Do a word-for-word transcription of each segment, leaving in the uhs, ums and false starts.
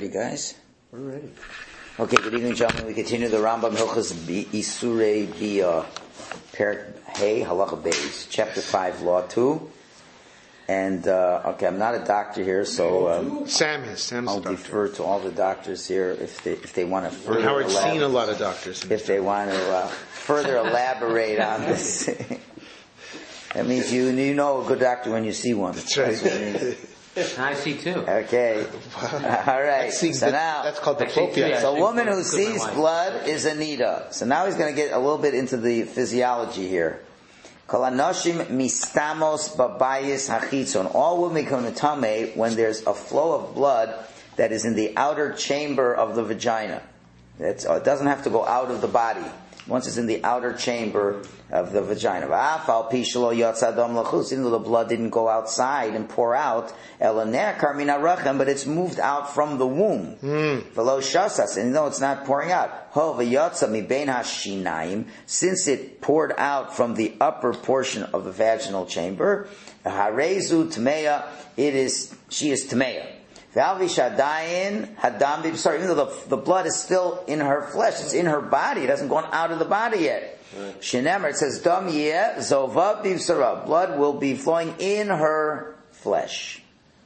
ready, guys? We're ready. Okay, good evening, gentlemen. We continue the Rambam Hilchos Isurei Bia, Perak Hey Halacha Beis, Chapter Five, Law Two. And uh, okay, I'm not a doctor here, so um, Sam is. Sam's I'll a doctor. defer to all the doctors here if they if they want to further. And Howard's elaborate, seen a lot of doctors. If they want to uh, further elaborate on this, that means you you know a good doctor when you see one. That's right. That's what it means. I see too. Okay. All right. That's, so now, that's called the Actually, phobia. yeah. so a woman who sees blood is Anita. So now he's going to get a little bit into the physiology here. Kol hanoshim mistamos babayis hachitzon. All women become tamei when there's a flow of blood that is in the outer chamber of the vagina. It's, it doesn't have to go out of the body. Once it's in the outer chamber of the vagina. Even though the blood didn't go outside and pour out, but it's moved out from the womb. Mm. And though it's not pouring out, since it poured out from the upper portion of the vaginal chamber, it is, she is Tmeya. Sorry, even though the, the blood is still in her flesh, it's in her body, it hasn't gone out of the body yet. Shenemer, it says, Dam yeh zova bivsara, blood will be flowing in her flesh.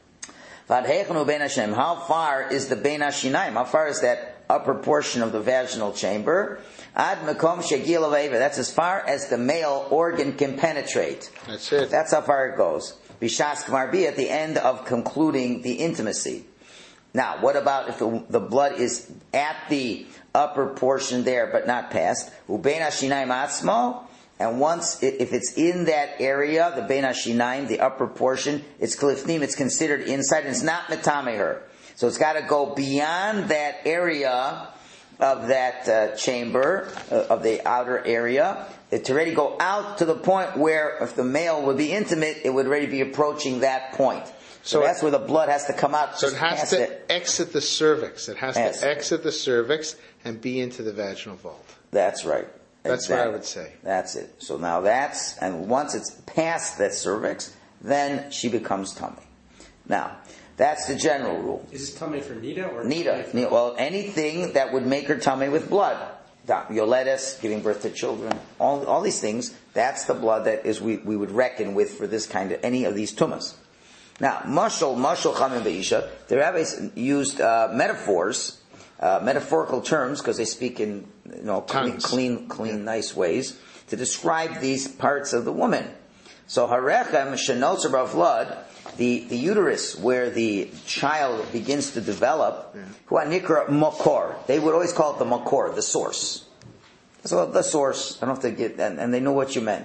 How far is the bein hashinaim? How far is that upper portion of the vaginal chamber? Ad mekom shegil aveva. That's as far as the male organ can penetrate. That's it. That's how far it goes. Bishas Kmarbi at the end of concluding the intimacy. Now, what about if the, the blood is at the upper portion there but not past? Ubein hashinaim atzmo, and once it, if it's in that area, the bein hashinaim, the upper portion, it's klifnim, it's considered inside, and it's not metame her. So it's got to go beyond that area of that uh, chamber, uh, of the outer area, to already go out to the point where if the male would be intimate, it would already be approaching that point. So, so that's where the blood has to come out. So it has to it. exit the cervix. It has yes. to exit the cervix and be into the vaginal vault. That's right. That's exactly. what I would say. That's it. So now that's, and once it's past that cervix, then she becomes tummy. Now, that's the general rule. Is this tummy for Nita or Nita? Nita. Well, anything that would make her tummy with blood. Yoledes, giving birth to children, all all these things, that's the blood that is we, we would reckon with for this kind of, any of these tumas. Now, mashal, mashal chamim be'isha, the rabbis used uh, metaphors, uh, metaphorical terms, because they speak in, you know, clean, clean, clean, nice ways, to describe these parts of the woman. So, harechem, shenotzer b'avlad, the, the uterus, where the child begins to develop, who nikra makor. They would always call it the makor, the source. So the source. I don't have to get, and, and they know what you meant.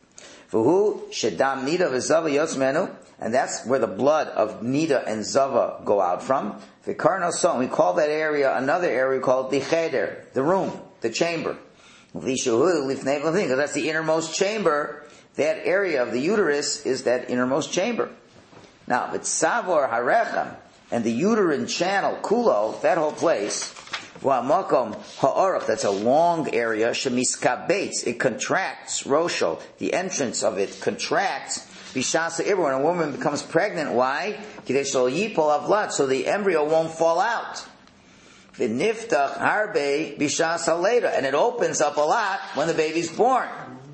V'hu shedam nida v'zava yotzmenu, and that's where the blood of nida and zava go out from. V'karno son, we call that area another area called the cheder, the room, the chamber. V'shuhu lifnei v'lifnei, because that's the innermost chamber. That area of the uterus is that innermost chamber. Now, but savor harechem, and the uterine channel, kulo, that whole place, wa'makom ha'orach, that's a long area, shemiskabeitz, it contracts, rosho, the entrance of it contracts, bishasa ibra, when a woman becomes pregnant, why? Kidei shelo yipol avlat, so the embryo won't fall out. V'niftach harbe bishasa later, and it opens up a lot when the baby's born.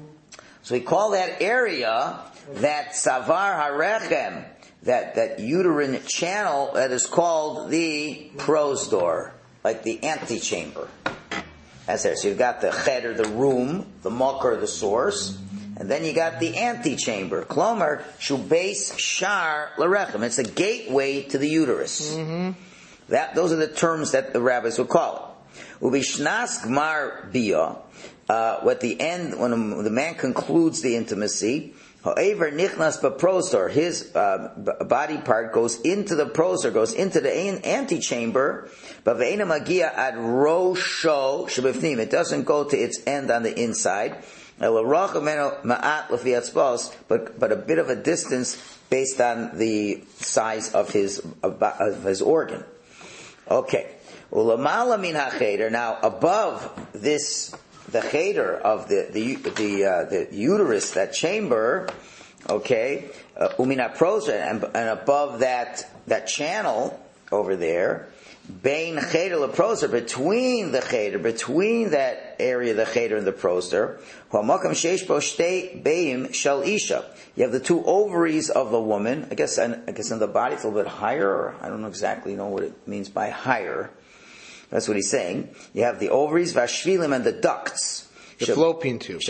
So we call that area, that savar harechem, that, that uterine channel, that is called the prosdor, like the antechamber. That's there. So you've got the cheder, the room, the makor, the source, and then you got the antechamber. Klomer, shubeis shar larechem. It's a gateway to the uterus. Mm-hmm. That, those are the terms that the rabbis would call it. Ubishnas gmar bia, uh, at the end, when the man concludes the intimacy, however, nichnas b'prostor, his uh, b- body part goes into the prostor, goes into the antechamber, but ve'ena magia ad rosho shebifnim. It doesn't go to its end on the inside. But but a bit of a distance based on the size of his of, of his organ. Okay. Ulamala min hacheder. Now above this, the cheder of the the the, uh, the uterus, that chamber, okay, umina uh, prostra, and, and above that that channel over there, Bein cheder leproser, between the cheder, between that area, the cheder and the proster, ha'makam sheish bo shtei beim shel isha. You have the two ovaries of the woman. I guess, I guess in the body it's a little bit higher, or I don't know exactly know what it means by higher. That's what he's saying. You have the ovaries, vashvilim, and the ducts. The fallopian tubes.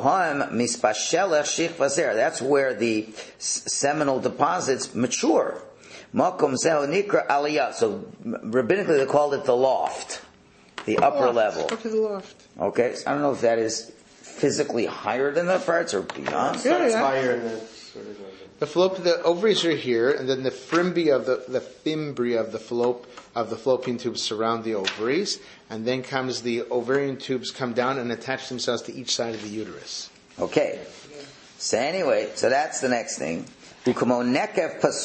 That's where the seminal deposits mature. Makom zeh nikra aliyah. So rabbinically they called it the loft, the the upper loft. level. Go to the loft. Okay, so I don't know if that is physically higher than the parts or beyond. Yeah, yeah. higher and then sort of goes in. The fallopian, the ovaries are here, and then the fimbria of the the fimbria of the fallop of the fallopian tubes surround the ovaries, and then comes the ovarian tubes come down and attach themselves to each side of the uterus. Okay. So anyway, so that's the next thing. And there's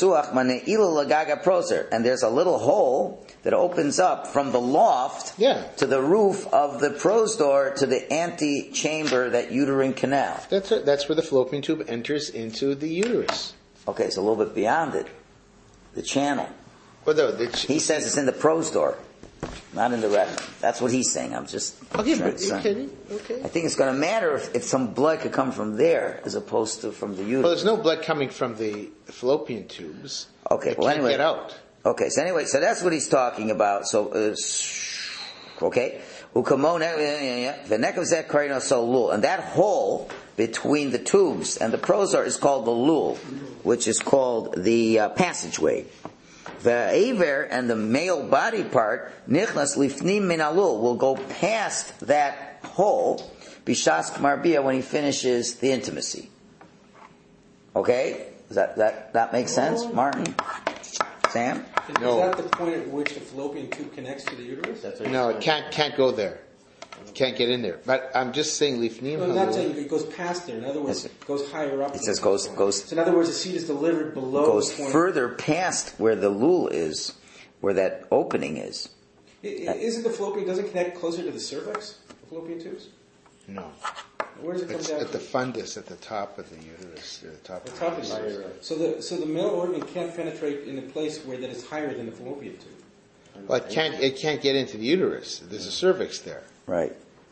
a little hole that opens up from the loft Yeah. to the roof of the prostor to the antechamber, that uterine canal. That's it. That's where the fallopian tube enters into the uterus. Okay, so a little bit beyond it. The channel. Well, no, the, He says it's in the prostor, not in the rectum. That's what he's saying. I'm just okay, trying but to you say. kidding? Okay. I think it's going to matter if, if some blood could come from there as opposed to from the uterus. Well, there's no blood coming from the fallopian tubes. Okay, It well can't anyway. get out. Okay, so anyway, so that's what he's talking about. So, uh, okay. The neck of Zek Karino so lul. And that hole between the tubes and the prosor is called the lul, which is called the uh, passageway. The aver and the male body part, nichnas lifnim min alul, will go past that hole, bishas kmarbia, when he finishes the intimacy. Okay? Does that, that, that make sense, Martin? Sam? Is No. that the point at which the fallopian tube connects to the uterus? That's what No, he's it can't can't go there. It can't get in there. But I'm just saying, lifnim No, I'm not halul. saying it goes past there. In other words, Yes. it goes higher up. It says goes- goes- So in other words, the seed is delivered below Goes the point. further past where the lul is, where that opening is. I- I- Isn't the fallopian, doesn't connect closer to the cervix? The fallopian tubes? No, Where does it come it's down? at the to? fundus, at the top of the uterus, at the top The of top the of uterus. the uterus. So the so the male organ can't penetrate in a place where that is higher than the fallopian tube. Well, it can't it can't get into the uterus. There's a cervix there. Right.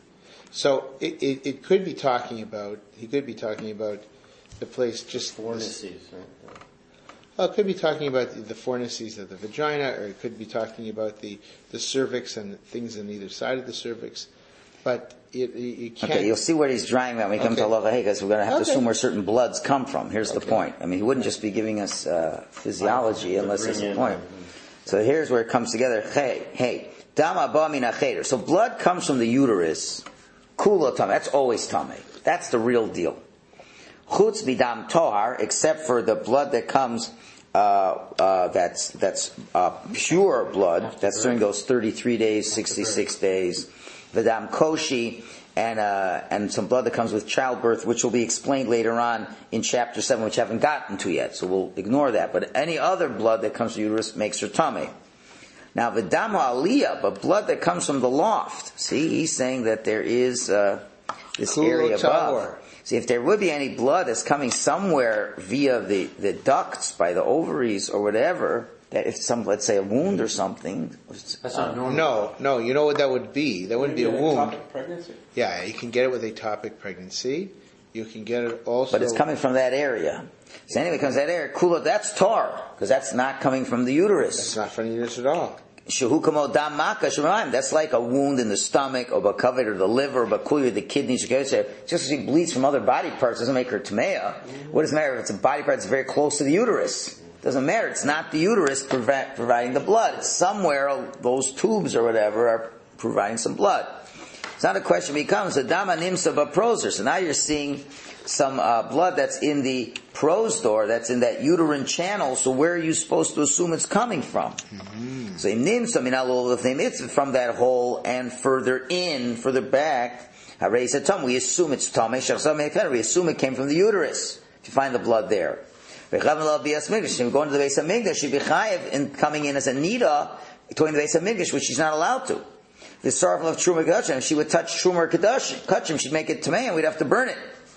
So it, it, it could be talking about, he could be talking about the place just, fornices, right? well, it could be talking about the, the fornices of the vagina, or it could be talking about the, the cervix and things on either side of the cervix. But it, it, you can't. Okay, you'll see where he's driving at when we come Okay. to Halacha Hey, because we're going to have to Okay. assume where certain bloods come from. Here's the Okay. point. I mean, he wouldn't just be giving us uh, physiology unless there's a Bring in- point. So here's where it comes together. Hey, hey, dama ba min hacheder. So blood comes from the uterus. Kula tame. That's always tame. That's the real deal. Chutz bidam tohar, except for the blood that comes. Uh, uh, that's that's uh, pure blood. That's during those thirty-three days, sixty-six days. Vidam koshi, and uh, and some blood that comes with childbirth, which will be explained later on in chapter seven, which I haven't gotten to yet. So we'll ignore that. But any other blood that comes from the uterus makes her tummy. Now vidam aliyah, but blood that comes from the loft. See, he's saying that there is uh, this Kulo area above. tawar. See, if there would be any blood that's coming somewhere via the, the ducts by the ovaries or whatever, that if some, let's say a wound or something, That's not normal. No, no, you know what that would be? That wouldn't be a Maybe wound. ectopic pregnancy. Yeah, you can get it with atopic pregnancy. You can get it also. but it's coming from that area. So anyway, it comes that area, kula, that's tar, because that's not coming from the uterus. It's not from the uterus at all. Shehukamo dam maka shemaim. That's like a wound in the stomach, or bakavit, or the liver, or bakuya, the kidneys. Just because she bleeds from other body parts doesn't make her tamea. What does it matter if it's a body part that's very close to the uterus? Doesn't matter. It's not the uterus provi- providing the blood. It's somewhere those tubes or whatever are providing some blood. It's not a question becomes the dama nimsa baproser. So now you're seeing some uh, blood that's in the prostor, that's in that uterine channel. So where are you supposed to assume it's coming from? Mm-hmm. So nimsa minalul, if it's from that hole and further in, further back, we assume it's tummy. We assume it came from the uterus. If you find the blood there. Going to the Beis Hamikdash, she'd be chayiv in coming in as a nida, going to the Beis Hamikdash, which she's not allowed to. The sorrowful of Truma Kedashim, if she would touch Truma or Kedashim, she'd make it tamei, and we'd have to burn it.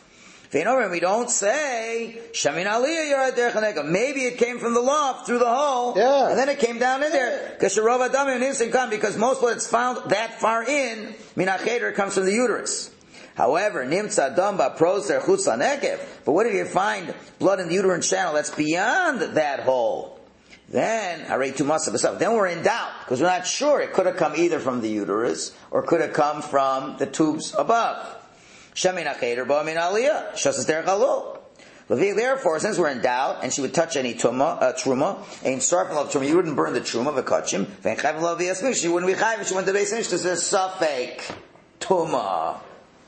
We don't say Shamin Aliyah Yarad Derech Hanegel. Maybe it came from the loft through the hole, Yeah. and then it came down in there. Because most blood is found that far in. Minacheder comes from the uterus. However, Nimtza Damba Proser Chutz Nekev. But what if you find blood in the uterine channel that's beyond that hole? Then, then we're in doubt, because we're not sure. It could have come either from the uterus, or could have come from the tubes above. Therefore, since we're in doubt, and she would touch any tuma, uh, truma, and sarfim of truma, you wouldn't burn the truma, v'kachim, she wouldn't be chayv, she went to base because there's suffix tuma.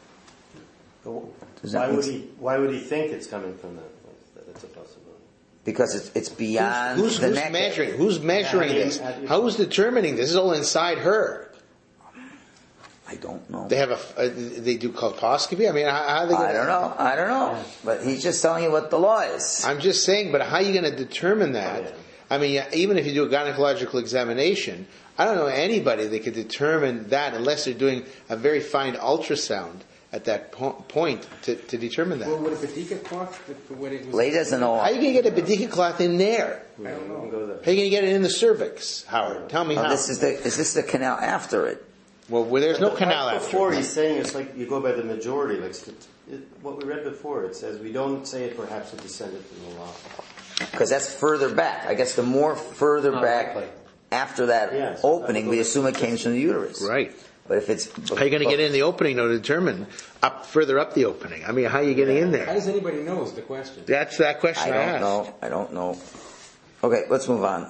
Why would he? Why would he think it's coming from that? That's a possibility. Because it's it's beyond who's, who's, the who's neck. measuring? Who's measuring Yeah, this? I mean, Who's determining this? This is all inside her. I don't know. They have a. Uh, they do colposcopy. I mean, how, how are they? Gonna, I don't know. I don't know. Yeah. But he's just telling you what the law is. I'm just saying. But how are you going to determine that? Oh, yeah. I mean, even if you do a gynecological examination, I don't know anybody that could determine that unless they're doing a very fine ultrasound at that po- point to, to determine that. Well, would a Bedika cloth, when it was... Lady doesn't know. How are you going to get a Bedika cloth in there? I don't know. Go there. How are you going to get it in the cervix, Howard? Tell me Oh, how. this is the is this the canal after it? Well, well there's no But canal right after. Before it. he's saying it's like you go by the majority, like st- it, what we read before. It says we don't say it perhaps it descended from the law. Because that's further back. I guess the more further Not back likely. after that Yes, opening, we that's assume it came from the uterus. Right. But if it's How are you going to get in the opening to determine up further up the opening? I mean, how are you getting in How there? does anybody know is the question. That's that question I I, don't asked. know. I don't know. Okay, let's move on.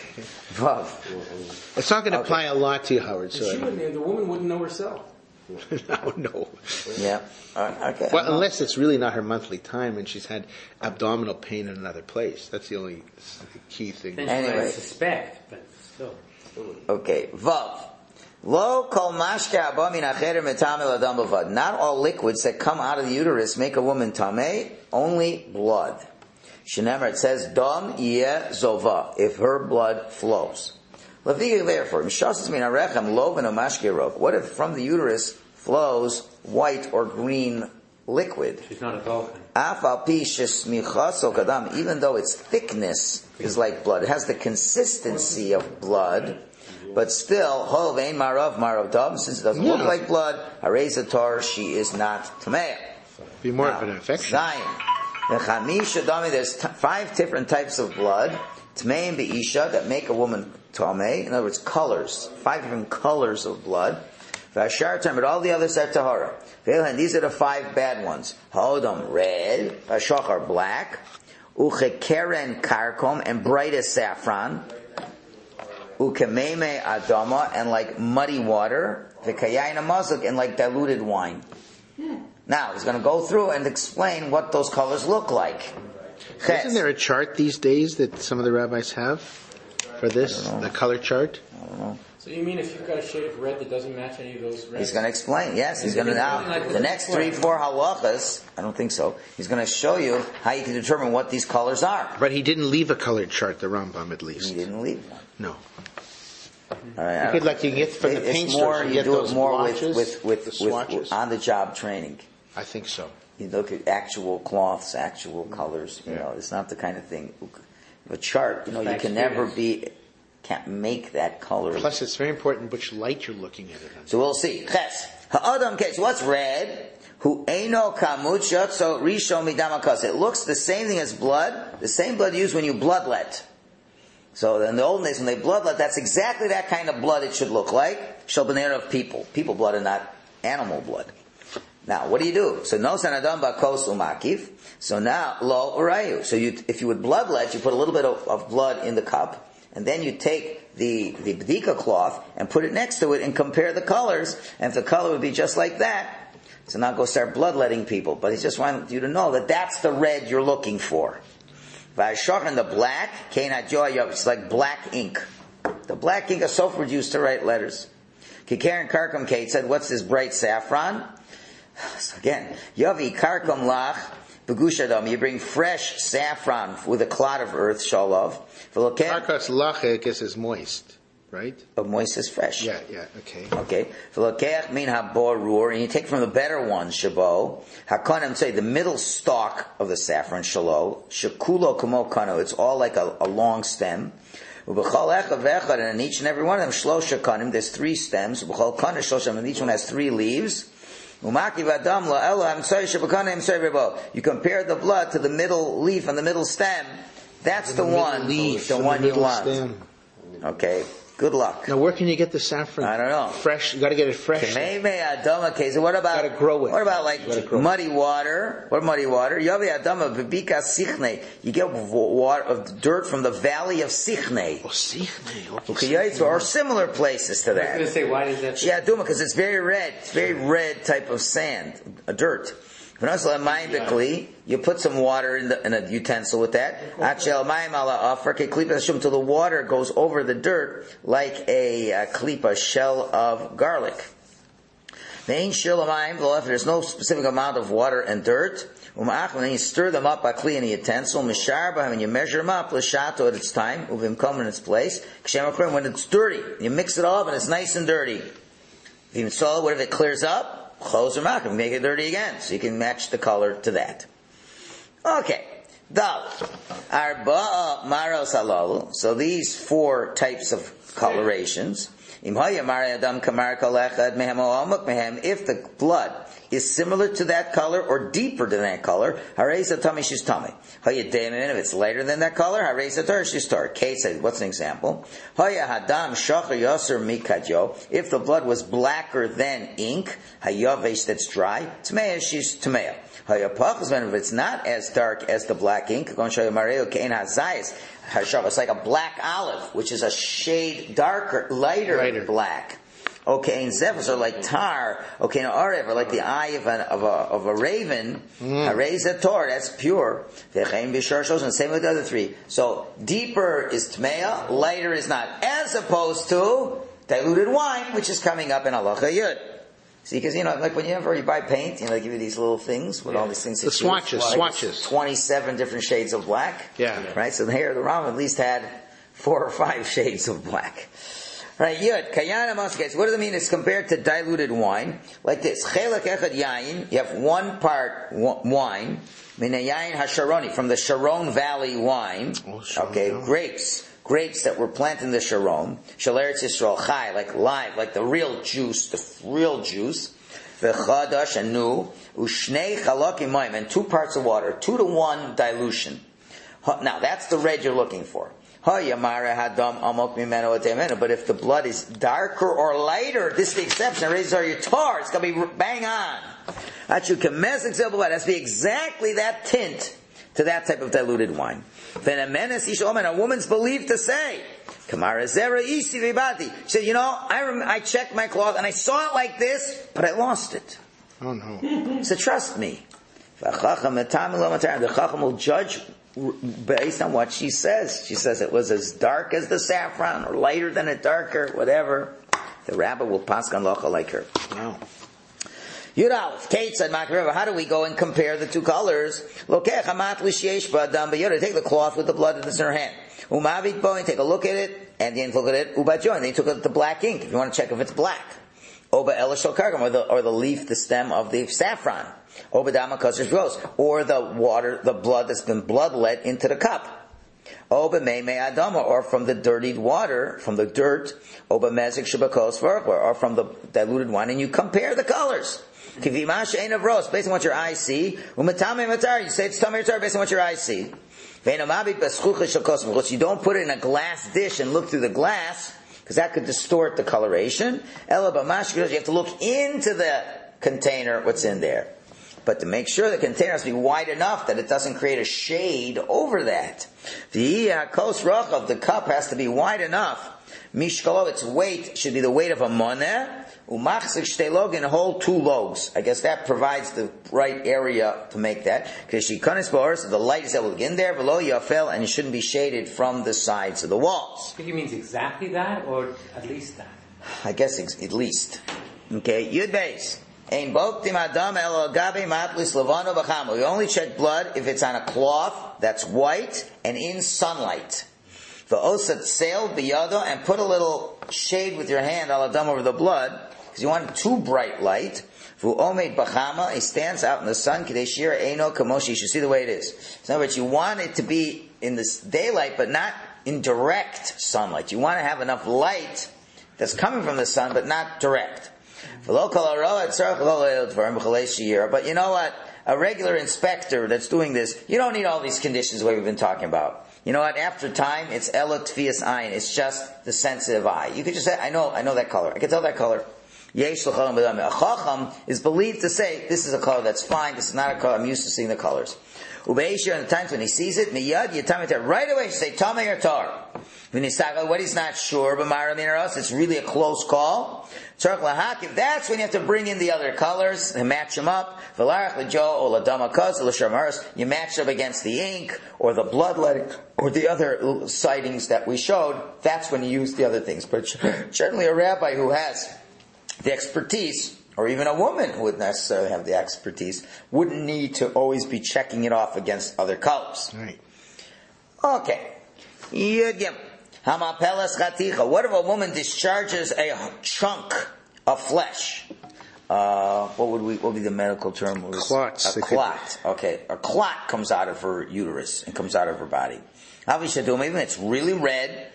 Vav. It's not going to Okay. apply a lot to you, Howard. She So wouldn't, the woman wouldn't know herself. no, no. Yeah. All right, okay. Well, unless it's really not her monthly time and she's had abdominal pain in another place. That's the only key thing. Then Anyway. she might suspect, but still. Okay. Vav. Lo kol mashke haba min acher metame l'adam b'vad. Not all liquids that come out of the uterus make a woman tameh. Only blood. Shenemar, it says dam yeh zova, if her blood flows. Leviga, therefore, mishasas min arechem lo v'no mashke rok. What if from the uterus flows white or green liquid? She's not a dolphin. Afal pi shesmichaso kadam, even though its thickness is like blood, it has the consistency of blood, but still, hol vein marav marav dam, since it doesn't Yeah. look like blood, hareza tar, she is not tameh. Be more Now, of an infection. Zion. The chamisha dami, there's t- five different types of blood, tmei and be'isha, that make a woman tameh. In other words, colors. Five different colors of blood. Vashar term, but all the others are tahara. And these are the five bad ones. Hodom, red. Vashachar, black. Uchekeren karkom, and bright as saffron. Ukememe adama, and like muddy water. V'kayayna mazuk, and like diluted wine. Now, he's going to go through and explain what those colors look like. Isn't there a chart these days that some of the rabbis have for this? The color chart? I don't know. So you mean if you've got a shade of red that doesn't match any of those reds? He's going to explain. Yes, he's going to now. Like The next three, four halachas, I don't think so. He's going to show you how you can determine what these colors are. But he didn't leave a colored chart, the Rambam at He least. didn't leave one. No. All right, You could, like you get from the It- paint it's more, stores, you you get do those it more with, blotches, with, with, the with, swatches. on the job training. I think so. You look at actual cloths, actual colors. You know, it's not the kind of thing. A chart, you know, you can never be, can't make that color. Plus, it's very important which light you're looking at it on. So we'll see. Ches. Ha'adam case. What's red? Who eino kamut so risho midamakas. It looks the same thing as blood. The same blood used when you bloodlet. So in the old days when they bloodlet, that's exactly that kind of blood it should look like. Shalbanera of people. People blood and not animal blood. Now, what do you do? So no sanadam bakos umakif. So now lo urayu. So you, if you would bloodlet, you put a little bit of, of blood in the cup, and then you take the the bdika cloth and put it next to it and compare the colors. And if the color would be just like that, so now go start bloodletting people. But he just wanted you to know that that's the red you're looking for. Vayshach and the black, it's like black ink. The black ink is so used to write letters. Kikaren Karkam Kate said, what's this bright saffron? So again, Yavi Karkam Lach, Begushadam, you bring fresh saffron with a clot of earth, Shalov. Karkas lach, I guess, is moist. right? Of moist is fresh. Yeah, yeah, okay. Okay. V'lokeach min haborur, and you take from the better ones, shabo, hakonim, say the middle stalk of the saffron, shalo, shekulo kamo kano, it's all like a, a long stem. Ubechol echad vechad, and in each and every one of them, shlosh kanim, there's three stems. Ubechol kana shlosh, and each one has three leaves. Umaki v'adam la'ela, hamsoy shebakana hamsoy rebo. You compare the blood to the middle leaf and the middle stem. That's the, the one, leaf the one the you want. Stem. Okay. Good luck. Now, where can you get the saffron? I don't know. Fresh. You got to get it fresh. Okay, so what about? Got to grow it. What about like muddy water? What muddy water? You get water of dirt from the valley of Sichne. Oh, Sichne. Okay, or similar places to that. I was going to say, why does that? Yeah, Duma, because it's very red. It's very red type of sand, a dirt. You put some water in, the, in a utensil with that. Until the water goes over the dirt like a, a klipa, shell of garlic. If there's no specific amount of water and dirt, then you stir them up by kli in a utensil, and you measure them up, l'shato at its time, uvim in its place. When it's dirty, you mix it all up and it's nice and dirty. If you install it, what if it clears up? Close them out and make it dirty again, so you can match the color to that. Okay, Dal Arba'a Maros Halalu. So these four types of colorations. If the blood is similar to that color or deeper than that color, if it's lighter than that color, Case, what's an example? If the blood was blacker than ink, that's dry, if it's not as dark as the black ink, it's like a black olive, which is a shade darker, lighter, lighter. black. Okay, and zephyrs are like tar. Okay, and arev are like the eye of, an, of, a, of a raven. Mm. A reza tor, that's pure. And same with the other three. So deeper is tmeya, lighter is not. As opposed to diluted wine, which is coming up in halacha yud. See, because you know, like when you ever you buy paint, you know, they give you these little things with yeah. all these things. The swatches, like swatches. Twenty-seven different shades of black. Yeah. Right. So here, the Ram at least had four or five shades of black. Right. Yud kayana mosques. What does it mean? It's compared to diluted wine, like this. Chelak echad yain. You have one part wine. Mina yain hasharoni, from the Sharon Valley wine. Oh, sure, okay, yeah. grapes. Grapes that were planted in the Sharon, Shaleretz Yisrael Chai, like live, like the real juice, the real juice. V'chadash and new, ushnei chalakim mayim, and two parts of water, two to one dilution. Now that's the red you're looking for. But if the blood is darker or lighter, this is the exception. Raises are your tar. It's going to be bang on. That you can mess example. That's be exactly that tint to that type of diluted wine. A woman's believed to say, she said, you know, I, rem- I checked my cloth and I saw it like this, but I lost it. Oh no. So trust me. The Chacham will judge based on what she says. She says it was as dark as the saffron or lighter than it, darker, whatever. The rabbi will pass on locha like her. Wow. Yud Aleph, Kate said, how do we go and compare the two colors? Lokech hamat l'sheish b'adam b'yodah. Take the cloth with the blood that's in her hand. Umavit bo, and take a look at it, and then look at it. Ubajo, and then took the black ink, if you want to check if it's black. Oba elishol kargam, or the or the leaf, the stem of the saffron. Oba dama kosher rose, or the water, the blood that's been bloodlet into the cup. Oba mei mei adama, or from the dirtied water, from the dirt. Oba mezik shabakos v'arch, or from the diluted wine, and you compare the colors. Kivimash ein of rose, based on what your eyes see. Umatame matar, you say it's tamei matar based on what your eyes see. Ve'enamabit b'schucha shel kosem, because you don't put it in a glass dish and look through the glass, because that could distort the coloration. Ela b'mash, because you have to look into the container, what's in there. But to make sure the container has to be wide enough that it doesn't create a shade over that. The kos rachav, the cup has to be wide enough. Mishkalo, its weight should be the weight of a moneh. Umachzik shtei log, and hold two logs. I guess that provides the right area to make that. Because she kanis ba'or, so the light is able to get in there, below yafel, and it shouldn't be shaded from the sides of the walls. I think it means exactly that, or at least that? I guess ex- at least. Okay, Yud Beis. Ein boktim adam el gabe matlis levano b'chamo. You only check blood if it's on a cloth that's white and in sunlight. The osat sail biyado, and put a little shade with your hand al adam over the blood, because you want too bright light. Vu omed bachama, he stands out in the sun, kadeshira eno kamoshi, you should see the way it is. In other words, you want it to be in this daylight, but not in direct sunlight. You want to have enough light that's coming from the sun, but not direct. But you know what? A regular inspector that's doing this, you don't need all these conditions the way we've been talking about. You know what? After time, it's ela tfias ayin. It's just the sensitive eye. You could just say, I know, I know that color. I can tell that color. Yesh l'cholam b'dam. A chacham is believed to say, this is a color that's fine, this is not a color, I'm used to seeing the colors. Ubeishir, in the times when he sees it, miyad, yitamit, right away, you say, tamei or tar. When he's talking, what he's not sure, but maramin it's really a close call. Tzarech lahakiv, that's when you have to bring in the other colors and match them up. V'larach l'jo o l'damakos l'sharmaris, you match them against the ink, or the bloodletting, or the other sightings that we showed. That's when you use the other things. But certainly a rabbi who has the expertise, or even a woman who would necessarily have the expertise, wouldn't need to always be checking it off against other colors. Right. Okay. Yud Gimel. Hamapelas chaticha. What if a woman discharges a chunk of flesh? Uh, what would we? What would be the medical term? Clots. A clot. Okay, a clot comes out of her uterus and comes out of her body. Even it's really red.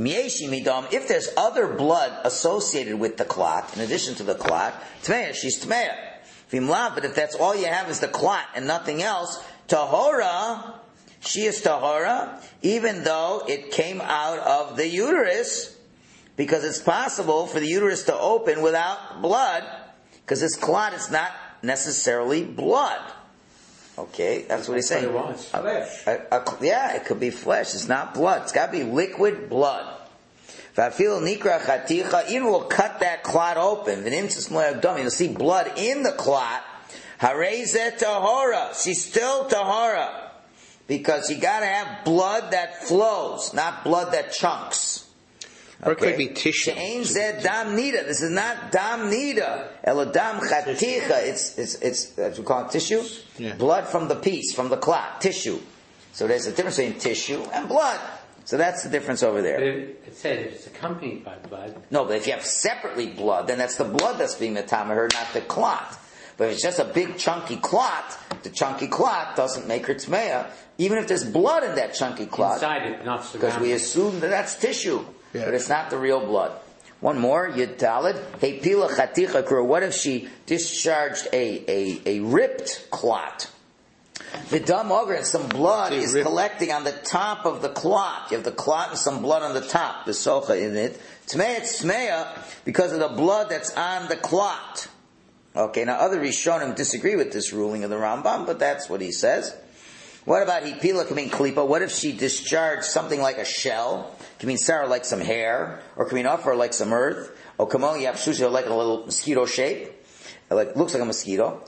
If there's other blood associated with the clot, in addition to the clot, tmeya, she's tmeya. But if that's all you have is the clot and nothing else, tahora, she is tahora, even though it came out of the uterus, because it's possible for the uterus to open without blood, because this clot is not necessarily blood. Okay, that's what he's saying. It was. Flesh. A, a, a, yeah, it could be flesh. It's not blood. It's got to be liquid blood. Even we'll cut that clot open. You'll see blood in the clot. Harezet tahora. She's still tahora. Because you got to have blood that flows, not blood that chunks. Or it could be tissue. She'ein zeh dam nida. This is not dam nida. Elo dam chaticha. It's, it's, it's, as we call it, tissue. Yeah. Blood from the piece, from the clot. Tissue. So there's a difference between tissue and blood. So that's the difference over there. But it, it says it's accompanied by blood. No, but if you have separately blood, then that's the blood that's being metamaher, not the clot. But if it's just a big chunky clot, the chunky clot doesn't make her tmeya, even if there's blood in that chunky clot. Inside it, not surrounded. Because we assume that that's tissue. Yeah. But it's not the real blood. One more, Yud Talid. Hey, Pila Chaticha Kura. What if she discharged a, a, a ripped clot? The dam ogre and some blood They is rip- collecting on the top of the clot. You have the clot and some blood on the top, the socha in it. Tmeya, it's tmeya because of the blood that's on the clot. Okay, now other Rishonim disagree with this ruling of the Rambam, but that's what he says. What about hipila kamin klipa? What if she discharged something like a shell? Can mean sarah like some hair, or can mean offer like some earth, or kamon yapshusha like a little mosquito shape, like looks like a mosquito.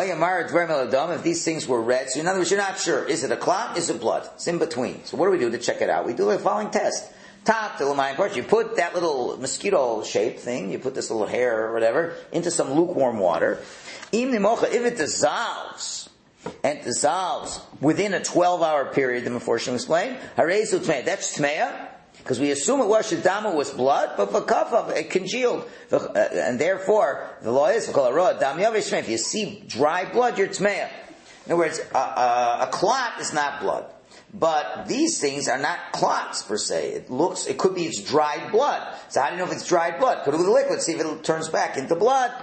If these things were red, so in other words, you're not sure: is it a clot? Is it blood? It's in between. So what do we do to check it out? We do the following test. Top to the part. You put that little mosquito shaped thing, you put this little hair or whatever into some lukewarm water. If it dissolves. And dissolves within a twelve hour period, the Meforshim explain. Harezu tmeya. That's tmeya, because we assume it was shedama was blood, but v'kafav it congealed, and therefore the law is v'kol hara dam yavesh tmeya. If you see dry blood, you're tmeya. In other words, a, a, a clot is not blood, but these things are not clots per se. It looks, it could be it's dried blood. So how do you know if it's dried blood? Put it with a liquid, see if it turns back into blood.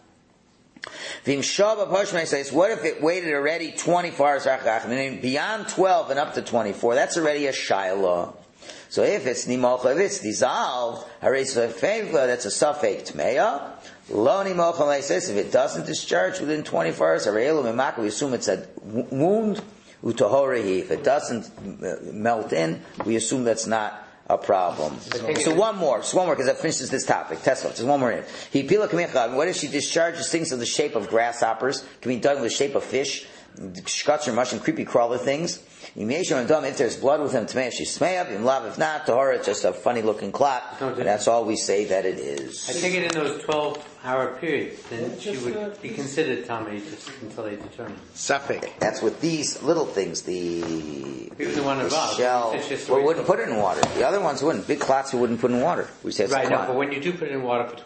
What if it waited already twenty-four hours, and beyond twelve and up to twenty-four? That's already a shayla. So if it's nimocha, if it's dissolved, that's a suffix tmeya. Lo nimocha says if it doesn't discharge within twenty-four hours, we assume it's a wound. Utahorehi. If it doesn't melt in, we assume that's not a problem. So one more, so one more, because that finishes this topic. Tesla, just one more in. He pila kamicha. What if she discharges things of the shape of grasshoppers? Can be done with the shape of fish. shkatzer, mushroom, creepy crawler things. If there's blood with them, if not, tahara, it's just a funny looking clot. And that's all we say that it is. I take it in those twelve hour periods, then It's she just, would uh, be considered Tomei just until they determine. Safek. That's with these little things, the, Even the one the above. shell. It's just We the way wouldn't it's put it in water. The other ones wouldn't. Big clots we wouldn't put in water. We say it's Right, a no, clot. but when you do put it in water for